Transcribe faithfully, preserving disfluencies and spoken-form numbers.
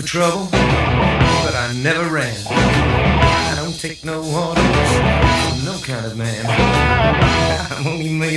trouble, but I never ran. I don't take no orders from no kind of man. I'm only made